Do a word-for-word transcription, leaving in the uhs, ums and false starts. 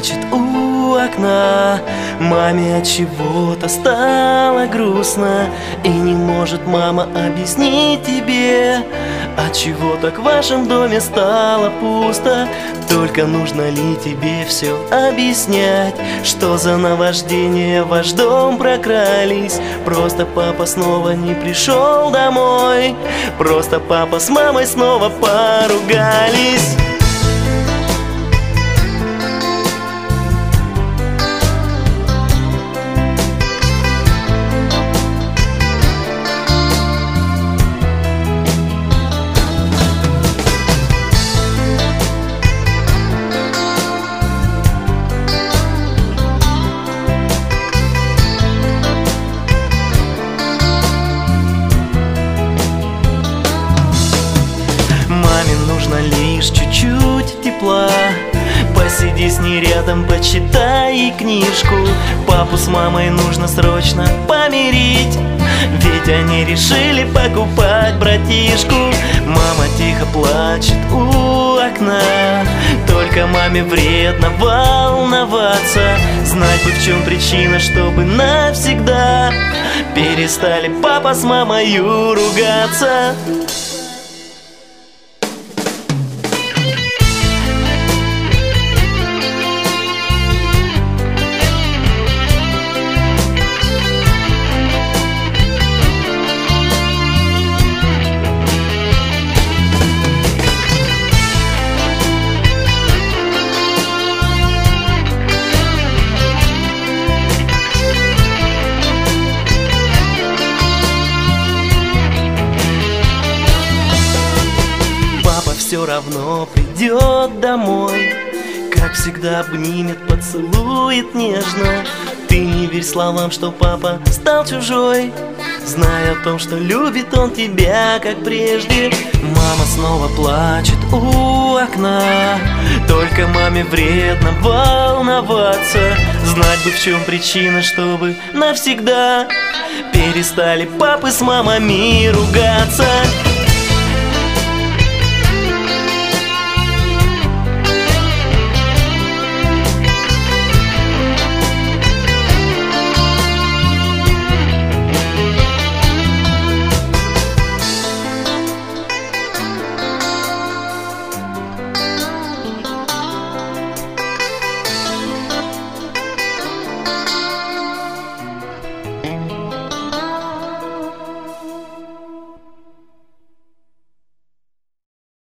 плачет у окна. Маме от чего-то стало грустно, и не может мама объяснить тебе, от чего так в вашем доме стало пусто. Только нужно ли тебе все объяснять, что за наваждения в ваш дом прокрались? Просто папа снова не пришел домой, просто папа с мамой снова поругались. Маме нужно лишь чуть-чуть тепла, посиди с ней рядом, почитай ей книжку. Папу с мамой нужно срочно помирить, ведь они решили покупать братишку. Мама тихо плачет у окна, только маме вредно волноваться. Знать бы, в чем причина, чтобы навсегда перестали папа с мамою ругаться. Все равно придет домой, как всегда обнимет, поцелует нежно. Ты не верь словам, что папа стал чужой, зная о том, что любит он тебя, как прежде. Мама снова плачет у окна, только маме вредно волноваться. Знать бы, в чем причина, чтобы навсегда перестали папы с мамами ругаться.